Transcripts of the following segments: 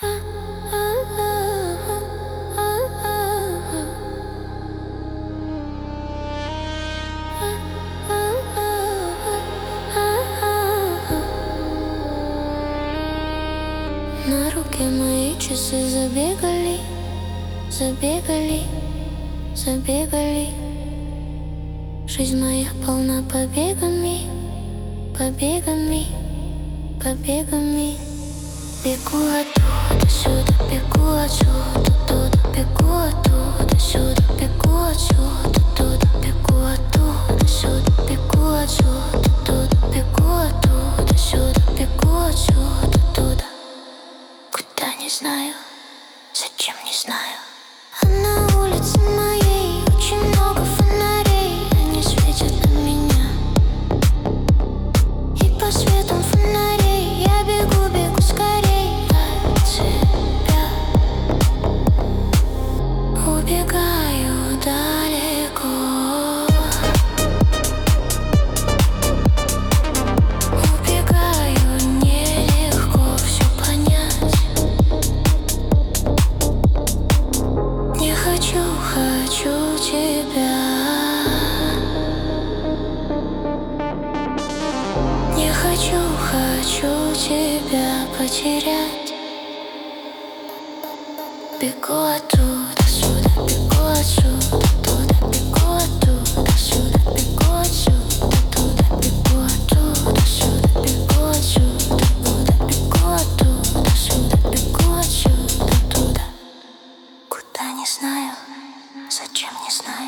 На руке мои часы забегали, забегали, забегали. Жизнь моя полна побегами, побегами, побегами. Бегу оттуда сюда, бегу отсюда туда, бегу оттуда сюда, бегу отсюда туда, бегу оттуда сюда, бегу отсюда туда, бегу оттуда сюда, бегу отсюда туда. Куда не знаю, зачем не знаю. А на улице моей очень много фонарей, они светят на меня. И по светам фонарей я бегу, бегу скорей от тебя. Убегаю далеко, убегаю, нелегко все понять. Не хочу, хочу тебя. Не хочу, хочу тебя потерять. Бегу оттуда сюда, бегу отсюда туда, бегу оттуда сюда, бегу отсюда туда, бегу оттуда сюда, бегу отсюда туда, бегу оттуда сюда, бегу отсюда туда. Куда не знаю, зачем не знаю.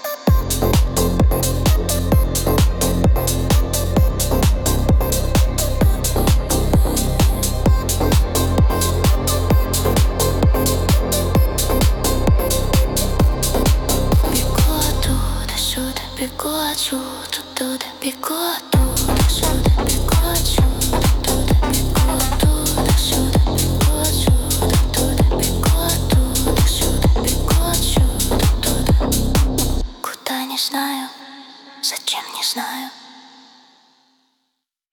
Бегу отсюда туда, бегу оттуда сюда, бегу отсюда туда, бегу оттуда сюда, бегу отсюда туда, бегу оттуда сюда, бегу отсюда туда. Куда не знаю, зачем не знаю.